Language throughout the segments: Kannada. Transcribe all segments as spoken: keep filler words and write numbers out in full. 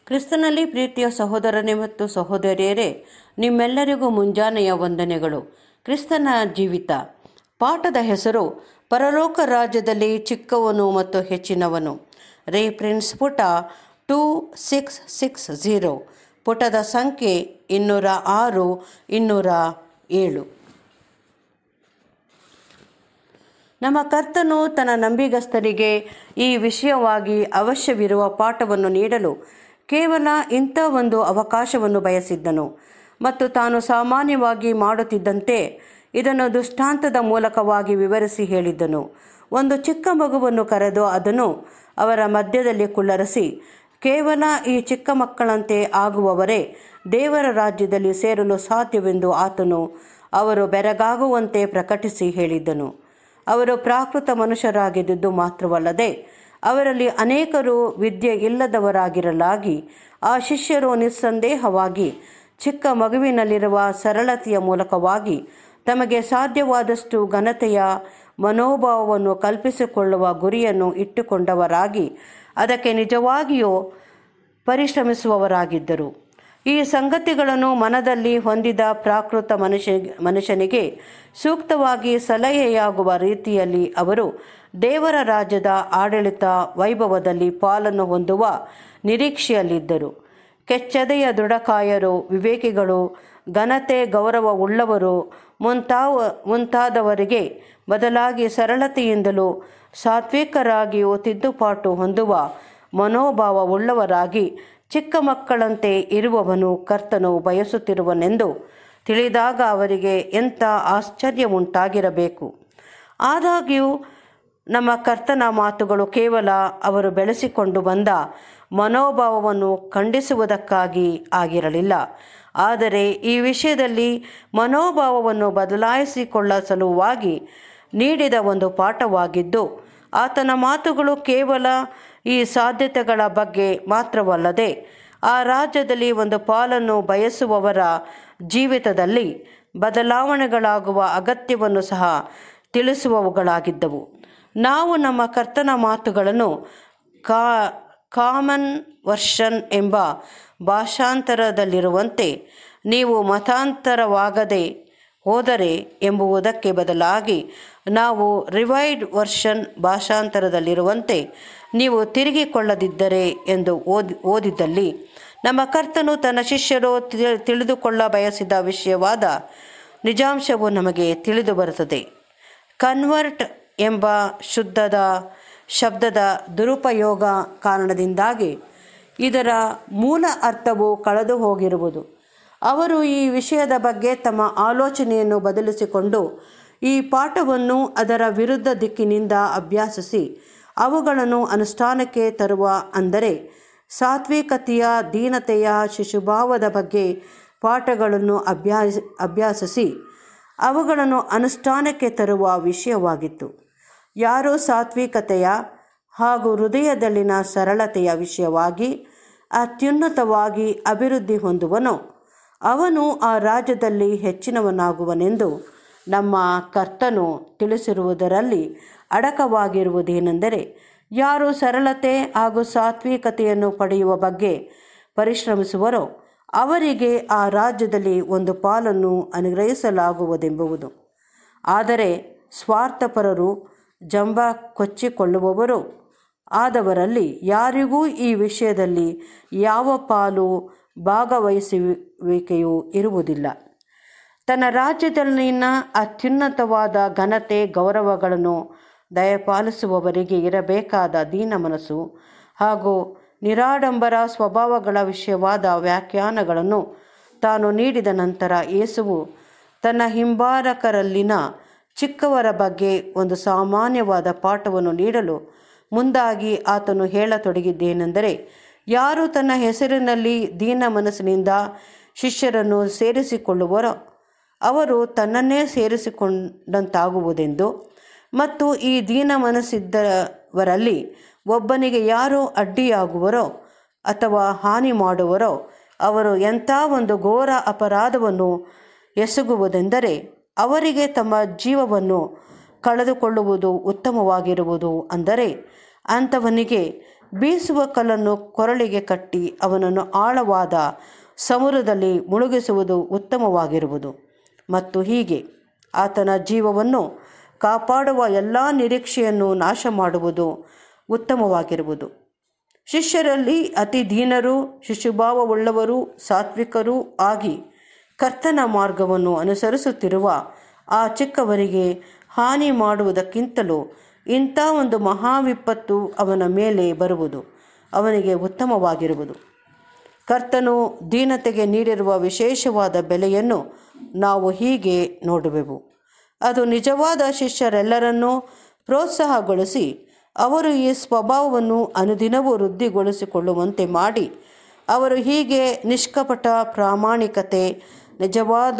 ಕ್ರಿಸ್ತನಲ್ಲಿ ಪ್ರೀತಿಯ ಸಹೋದರನೇ ಮತ್ತು ಸಹೋದರಿಯರೇ, ನಿಮ್ಮೆಲ್ಲರಿಗೂ ಮುಂಜಾನೆಯ ವಂದನೆಗಳು. ಕ್ರಿಸ್ತನ ಜೀವಿತ ಪಾಠದ ಹೆಸರು ಪರಲೋಕ ರಾಜ್ಯದಲ್ಲಿ ಚಿಕ್ಕವನು ಮತ್ತು ಹೆಚ್ಚಿನವನು. ರೆಫರೆನ್ಸ್ ಪುಟ ಟೂ ಸಿಕ್ಸ್ ಸಿಕ್ಸ್ ಝೀರೋ, ಪುಟದ ಸಂಖ್ಯೆ ಇನ್ನೂರ ಆರು ಇನ್ನೂರ ಏಳು. ನಮ್ಮ ಕರ್ತನು ತನ್ನ ನಂಬಿಗಸ್ತರಿಗೆ ಈ ವಿಷಯವಾಗಿ ಅವಶ್ಯವಿರುವ ಪಾಠವನ್ನು ನೀಡಲು ಕೇವಲ ಇಂಥ ಒಂದು ಅವಕಾಶವನ್ನು ಬಯಸಿದ್ದನು ಮತ್ತು ತಾನು ಸಾಮಾನ್ಯವಾಗಿ ಮಾಡುತ್ತಿದ್ದಂತೆ ಇದನ್ನು ದೃಷ್ಟಾಂತದ ಮೂಲಕವಾಗಿ ವಿವರಿಸಿ ಹೇಳಿದ್ದನು. ಒಂದು ಚಿಕ್ಕ ಮಗುವನ್ನು ಕರೆದು ಅದನ್ನು ಅವರ ಮಧ್ಯದಲ್ಲಿ ಕುಳ್ಳರಿಸಿ, ಕೇವಲ ಈ ಚಿಕ್ಕ ಮಕ್ಕಳಂತೆ ಆಗುವವರೇ ದೇವರ ರಾಜ್ಯದಲ್ಲಿ ಸೇರಲು ಸಾಧ್ಯವೆಂದು ಆತನು ಅವರು ಬೆರಗಾಗುವಂತೆ ಪ್ರಕಟಿಸಿ ಹೇಳಿದ್ದನು. ಅವರು ಪ್ರಾಕೃತ ಮನುಷ್ಯರಾಗಿದ್ದುದು ಮಾತ್ರವಲ್ಲದೆ ಅವರಲ್ಲಿ ಅನೇಕರು ವಿದ್ಯೆ ಇಲ್ಲದವರಾಗಿರಲಾಗಿ ಆ ಶಿಷ್ಯರು ನಿಸ್ಸಂದೇಹವಾಗಿ ಚಿಕ್ಕ ಮಗುವಿನಲ್ಲಿರುವ ಸರಳತೆಯ ಮೂಲಕವಾಗಿ ತಮಗೆ ಸಾಧ್ಯವಾದಷ್ಟು ಘನತೆಯ ಮನೋಭಾವವನ್ನು ಕಲ್ಪಿಸಿಕೊಳ್ಳುವ ಗುರಿಯನ್ನು ಇಟ್ಟುಕೊಂಡವರಾಗಿ ಅದಕ್ಕೆ ನಿಜವಾಗಿಯೂ ಪರಿಶ್ರಮಿಸುವವರಾಗಿದ್ದರು. ಈ ಸಂಗತಿಗಳನ್ನು ಮನದಲ್ಲಿ ಹೊಂದಿದ ಪ್ರಾಕೃತ ಮನುಷ್ಯ ಮನುಷ್ಯನಿಗೆ ಸೂಕ್ತವಾಗಿ ಸಲಹೆಯಾಗುವ ರೀತಿಯಲ್ಲಿ ಅವರು ದೇವರ ರಾಜ್ಯದ ಆಡಳಿತ ವೈಭವದಲ್ಲಿ ಪಾಲನ್ನು ಹೊಂದುವ ನಿರೀಕ್ಷೆಯಲ್ಲಿದ್ದರು. ಕೆಚ್ಚೆದೆಯ ದೃಢಕಾಯರು, ವಿವೇಕಿಗಳು, ಘನತೆ ಗೌರವ ಉಳ್ಳವರು ಮುಂತಾವ ಮುಂತಾದವರಿಗೆ ಬದಲಾಗಿ ಸರಳತೆಯಿಂದಲೂ ಸಾತ್ವಿಕರಾಗಿಯೂ ತಿದ್ದುಪಾಟು ಹೊಂದುವ ಮನೋಭಾವವುಳ್ಳವರಾಗಿ ಚಿಕ್ಕ ಮಕ್ಕಳಂತೆ ಇರುವವನು ಕರ್ತನು ಬಯಸುತ್ತಿರುವನೆಂದು ತಿಳಿದಾಗ ಅವರಿಗೆ ಎಂಥ ಆಶ್ಚರ್ಯ ಉಂಟಾಗಿರಬೇಕು. ಆದಾಗ್ಯೂ ನಮ್ಮ ಕರ್ತನ ಮಾತುಗಳು ಕೇವಲ ಅವರು ಬೆಳೆಸಿಕೊಂಡು ಬಂದ ಮನೋಭಾವವನ್ನು ಖಂಡಿಸುವುದಕ್ಕಾಗಿ ಆಗಿರಲಿಲ್ಲ, ಆದರೆ ಈ ವಿಷಯದಲ್ಲಿ ಮನೋಭಾವವನ್ನು ಬದಲಾಯಿಸಿಕೊಳ್ಳ ಸಲುವಾಗಿ ನೀಡಿದ ಒಂದು ಪಾಠವಾಗಿದ್ದು, ಆತನ ಮಾತುಗಳು ಕೇವಲ ಈ ಸಾಧ್ಯತೆಗಳ ಬಗ್ಗೆ ಮಾತ್ರವಲ್ಲದೆ ಆ ರಾಜ್ಯದಲ್ಲಿ ಒಂದು ಪಾಲನ್ನು ಬಯಸುವವರ ಜೀವಿತದಲ್ಲಿ ಬದಲಾವಣೆಗಳಾಗುವ ಅಗತ್ಯವನ್ನು ಸಹ ತಿಳಿಸುವವುಗಳಾಗಿದ್ದವು. ನಾವು ನಮ್ಮ ಕರ್ತನ ಮಾತುಗಳನ್ನು ಕಾ ಕಾಮನ್ ವರ್ಷನ್ ಎಂಬ ಭಾಷಾಂತರದಲ್ಲಿರುವಂತೆ ನೀವು ಮತಾಂತರವಾಗದೆ ಹೋದರೆ ಎಂಬುದಕ್ಕೆ ಬದಲಾಗಿ ನಾವು ರಿವೈಡ್ ವರ್ಷನ್ ಭಾಷಾಂತರದಲ್ಲಿರುವಂತೆ ನೀವು ತಿರುಗಿಕೊಳ್ಳದಿದ್ದರೆ ಎಂದು ಓದಿ ಓದಿದ್ದಲ್ಲಿ ನಮ್ಮ ಕರ್ತನು ತನ್ನ ಶಿಷ್ಯರು ತಿಳಿದುಕೊಳ್ಳ ಬಯಸಿದ ವಿಷಯವಾದ ನಿಜಾಂಶವು ನಮಗೆ ತಿಳಿದು ಬರುತ್ತದೆ. ಕನ್ವರ್ಟ್ ಎಂಬ ಶುದ್ಧದ ಶಬ್ದದ ದುರುಪಯೋಗ ಕಾರಣದಿಂದಾಗಿ ಇದರ ಮೂಲ ಅರ್ಥವು ಕಳೆದು ಹೋಗಿರುವುದು. ಅವರು ಈ ವಿಷಯದ ಬಗ್ಗೆ ತಮ್ಮ ಆಲೋಚನೆಯನ್ನು ಬದಲಿಸಿಕೊಂಡು ಈ ಪಾಠವನ್ನು ಅದರ ವಿರುದ್ಧ ದಿಕ್ಕಿನಿಂದ ಅಭ್ಯಾಸಿಸಿ ಅವುಗಳನ್ನು ಅನುಷ್ಠಾನಕ್ಕೆ ತರುವ, ಅಂದರೆ ಸಾತ್ವಿಕತೆಯ, ದೀನತೆಯ, ಶಿಶುಭಾವದ ಬಗ್ಗೆ ಪಾಠಗಳನ್ನು ಅಭ್ಯಾಸ ಅಭ್ಯಾಸಿಸಿ ಅವುಗಳನ್ನು ಅನುಷ್ಠಾನಕ್ಕೆ ತರುವ ವಿಷಯವಾಗಿತ್ತು. ಯಾರು ಸಾತ್ವಿಕತೆಯ ಹಾಗೂ ಹೃದಯದಲ್ಲಿನ ಸರಳತೆಯ ವಿಷಯವಾಗಿ ಅತ್ಯುನ್ನತವಾಗಿ ಅಭಿವೃದ್ಧಿ ಹೊಂದುವನೋ ಅವನು ಆ ರಾಜ್ಯದಲ್ಲಿ ಹೆಚ್ಚಿನವನಾಗುವನೆಂದು ನಮ್ಮ ಕರ್ತನು ತಿಳಿಸಿರುವುದರಲ್ಲಿ ಅಡಕವಾಗಿರುವುದೇನೆಂದರೆ, ಯಾರು ಸರಳತೆ ಹಾಗೂ ಸಾತ್ವಿಕತೆಯನ್ನು ಪಡೆಯುವ ಬಗ್ಗೆ ಪರಿಶ್ರಮಿಸುವರೋ ಅವರಿಗೆ ಆ ರಾಜ್ಯದಲ್ಲಿ ಒಂದು ಪಾಲನ್ನು ಅನುಗ್ರಹಿಸಲಾಗುವುದೆಂಬುದು. ಆದರೆ ಸ್ವಾರ್ಥಪರರು, ಜಂಬ ಕೊಚ್ಚಿಕೊಳ್ಳುವವರು ಆದವರಲ್ಲಿ ಯಾರಿಗೂ ಈ ವಿಷಯದಲ್ಲಿ ಯಾವ ಪಾಲು ಭಾಗವಹಿಸುವಿಕೆಯೂ ಇರುವುದಿಲ್ಲ. ತನ್ನ ರಾಜ್ಯದಲ್ಲಿನ ಅತ್ಯುನ್ನತವಾದ ಘನತೆ ಗೌರವಗಳನ್ನು ದಯಪಾಲಿಸುವವರಿಗೆ ಇರಬೇಕಾದ ದೀನ ಮನಸ್ಸು ಹಾಗೂ ನಿರಾಡಂಬರ ಸ್ವಭಾವಗಳ ವಿಷಯವಾದ ವ್ಯಾಖ್ಯಾನಗಳನ್ನು ತಾನು ನೀಡಿದ ನಂತರ ಯೇಸುವು ತನ್ನ ಹಿಂಬಾಲಕರಲ್ಲಿನ ಚಿಕ್ಕವರ ಬಗ್ಗೆ ಒಂದು ಸಾಮಾನ್ಯವಾದ ಪಾಠವನ್ನು ನೀಡಲು ಮುಂದಾಗಿ ಆತನು ಹೇಳತೊಡಗಿದ್ದೇನೆಂದರೆ, ಯಾರು ತನ್ನ ಹೆಸರಿನಲ್ಲಿ ದೀನ ಮನಸ್ಸಿನಿಂದ ಶಿಷ್ಯರನ್ನು ಸೇರಿಸಿಕೊಳ್ಳುವರೋ ಅವರು ತನ್ನನ್ನೇ ಸೇರಿಸಿಕೊಂಡಂತಾಗುವುದೆಂದು, ಮತ್ತು ಈ ದೀನ ಮನಸ್ಸಿದ್ದವರಲ್ಲಿ ಒಬ್ಬನಿಗೆ ಯಾರು ಅಡ್ಡಿಯಾಗುವರೋ ಅಥವಾ ಹಾನಿ ಮಾಡುವರೋ ಅವರು ಎಂಥ ಒಂದು ಘೋರ ಅಪರಾಧವನ್ನು ಎಸಗುವುದೆಂದರೆ ಅವರಿಗೆ ತಮ್ಮ ಜೀವವನ್ನು ಕಳೆದುಕೊಳ್ಳುವುದು ಉತ್ತಮವಾಗಿರುವುದು. ಅಂದರೆ ಅಂಥವನಿಗೆ ಬೀಸುವ ಕಲ್ಲನ್ನು ಕೊರಳಿಗೆ ಕಟ್ಟಿ ಅವನನ್ನು ಆಳವಾದ ಸಮುದ್ರದಲ್ಲಿ ಮುಳುಗಿಸುವುದು ಉತ್ತಮವಾಗಿರುವುದು. ಮತ್ತು ಹೀಗೆ ಆತನ ಜೀವವನ್ನು ಕಾಪಾಡುವ ಎಲ್ಲ ನಿರೀಕ್ಷೆಯನ್ನು ನಾಶ ಮಾಡುವುದು ಉತ್ತಮವಾಗಿರುವುದು. ಶಿಷ್ಯರಲ್ಲಿ ಅತಿ ದೀನರು, ಶಿಶುಭಾವವುಳ್ಳವರು, ಸಾತ್ವಿಕರೂ ಆಗಿ ಕರ್ತನ ಮಾರ್ಗವನ್ನು ಅನುಸರಿಸುತ್ತಿರುವ ಆ ಚಿಕ್ಕವರಿಗೆ ಹಾನಿ ಮಾಡುವುದಕ್ಕಿಂತಲೂ ಇಂಥ ಒಂದು ಮಹಾವಿಪತ್ತು ಅವನ ಮೇಲೆ ಬರುವುದು ಅವನಿಗೆ ಉತ್ತಮವಾಗಿರುವುದು. ಕರ್ತನು ದೀನತೆಗೆ ನೀಡಿರುವ ವಿಶೇಷವಾದ ಬೆಲೆಯನ್ನು ನಾವು ಹೀಗೆ ನೋಡುವೆವು. ಅದು ನಿಜವಾದ ಶಿಷ್ಯರೆಲ್ಲರನ್ನೂ ಪ್ರೋತ್ಸಾಹಗೊಳಿಸಿ ಅವರು ಈ ಸ್ವಭಾವವನ್ನು ಅನುದಿನವೂ ವೃದ್ಧಿಗೊಳಿಸಿಕೊಳ್ಳುವಂತೆ ಮಾಡಿ ಅವರು ಹೀಗೆ ನಿಷ್ಕಪಟ ಪ್ರಾಮಾಣಿಕತೆ, ನಿಜವಾದ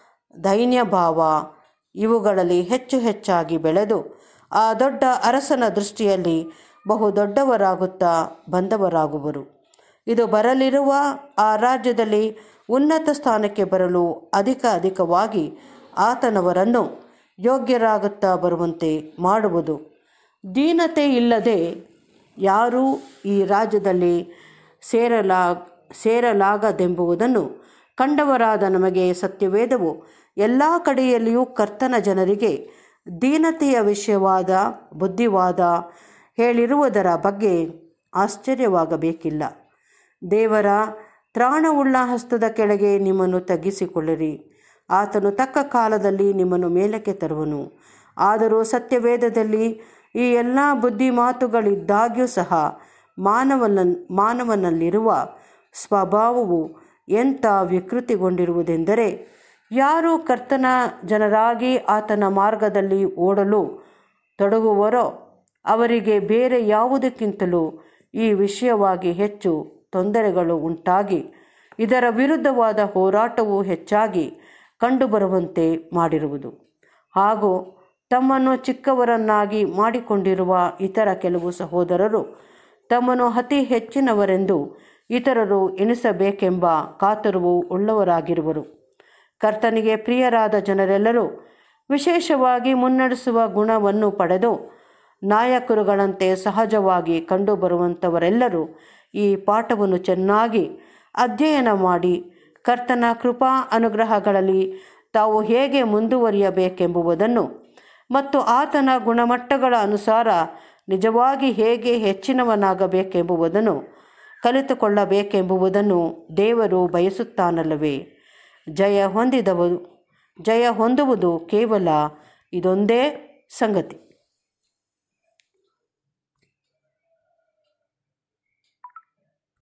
ದೈನ್ಯಭಾವ ಇವುಗಳಲ್ಲಿ ಹೆಚ್ಚು ಹೆಚ್ಚಾಗಿ ಬೆಳೆದು ಆ ದೊಡ್ಡ ಅರಸನ ದೃಷ್ಟಿಯಲ್ಲಿ ಬಹು ದೊಡ್ಡವರಾಗುತ್ತಾ ಬಂದವರಾಗುವರು. ಇದು ಬರಲಿರುವ ಆ ರಾಜ್ಯದಲ್ಲಿ ಉನ್ನತ ಸ್ಥಾನಕ್ಕೆ ಬರಲು ಅಧಿಕ ಅಧಿಕವಾಗಿ ಆತನವರನ್ನು ಯೋಗ್ಯರಾಗುತ್ತಾ ಬರುವಂತೆ ಮಾಡುವುದು. ದೀನತೆ ಇಲ್ಲದೆ ಯಾರೂ ಈ ರಾಜ್ಯದಲ್ಲಿ ಸೇರಲಾ ಸೇರಲಾಗದೆಂಬುದನ್ನು ಕಂಡವರಾದ ನಮಗೆ ಸತ್ಯವೇದವು ಎಲ್ಲ ಕಡೆಯಲ್ಲಿಯೂ ಕರ್ತನ ಜನರಿಗೆ ದೀನತೆಯ ವಿಷಯವಾದ ಬುದ್ಧಿವಾದ ಹೇಳಿರುವುದರ ಬಗ್ಗೆ ಆಶ್ಚರ್ಯವಾಗಬೇಕಿಲ್ಲ. ದೇವರ ತ್ರಾಣವುಳ್ಳ ಹಸ್ತದ ಕೆಳಗೆ ನಿಮ್ಮನ್ನು ತಗ್ಗಿಸಿಕೊಳ್ಳಿರಿ. ಆತನು ತಕ್ಕ ಕಾಲದಲ್ಲಿ ನಿಮ್ಮನ್ನು ಮೇಲಕ್ಕೆ ತರುವನು. ಆದರೂ ಸತ್ಯವೇದದಲ್ಲಿ ಈ ಎಲ್ಲ ಬುದ್ಧಿ ಮಾತುಗಳಿದ್ದಾಗ್ಯೂ ಸಹ ಮಾನವನ ಮಾನವನಲ್ಲಿರುವ ಸ್ವಭಾವವು ಎಂಥ ವಿಕೃತಿಗೊಂಡಿರುವುದೆಂದರೆ, ಯಾರು ಕರ್ತನ ಜನರಾಗಿ ಆತನ ಮಾರ್ಗದಲ್ಲಿ ಓಡಲು ತೊಡಗುವರೋ ಅವರಿಗೆ ಬೇರೆ ಯಾವುದಕ್ಕಿಂತಲೂ ಈ ವಿಷಯವಾಗಿ ಹೆಚ್ಚು ತೊಂದರೆಗಳು ಉಂಟಾಗಿ ಇದರ ವಿರುದ್ಧವಾದ ಹೋರಾಟವು ಹೆಚ್ಚಾಗಿ ಕಂಡುಬರುವಂತೆ ಮಾಡಿರುವುದು. ಹಾಗೂ ತಮ್ಮನ್ನು ಚಿಕ್ಕವರನ್ನಾಗಿ ಮಾಡಿಕೊಂಡಿರುವ ಇತರ ಕೆಲವು ಸಹೋದರರು ತಮ್ಮನ್ನು ಅತಿ ಹೆಚ್ಚಿನವರೆಂದು ಇತರರು ಎಣಿಸಬೇಕೆಂಬ ಕಾತುರವು ಉಳ್ಳವರಾಗಿರುವರು. ಕರ್ತನಿಗೆ ಪ್ರಿಯರಾದ ಜನರೆಲ್ಲರೂ ವಿಶೇಷವಾಗಿ ಮುನ್ನಡೆಸುವ ಗುಣವನ್ನು ಪಡೆದು ನಾಯಕರುಗಳಂತೆ ಸಹಜವಾಗಿ ಕಂಡುಬರುವಂಥವರೆಲ್ಲರೂ ಈ ಪಾಠವನ್ನು ಚೆನ್ನಾಗಿ ಅಧ್ಯಯನ ಮಾಡಿ ಕರ್ತನ ಕೃಪಾ ಅನುಗ್ರಹಗಳಲ್ಲಿ ತಾವು ಹೇಗೆ ಮುಂದುವರಿಯಬೇಕೆಂಬುದನ್ನು ಮತ್ತು ಆತನ ಗುಣಮಟ್ಟಗಳ ಅನುಸಾರ ನಿಜವಾಗಿ ಹೇಗೆ ಹೆಚ್ಚಿನವನಾಗಬೇಕೆಂಬುದನ್ನು ಕಲಿತುಕೊಳ್ಳಬೇಕೆಂಬುದನ್ನು ದೇವರು ಬಯಸುತ್ತಾನಲ್ಲವೇ? ಜಯ ಹೊಂದಿದವರು ಜಯ ಹೊಂದುವುದು ಕೇವಲ ಇದೊಂದೇ ಸಂಗತಿ.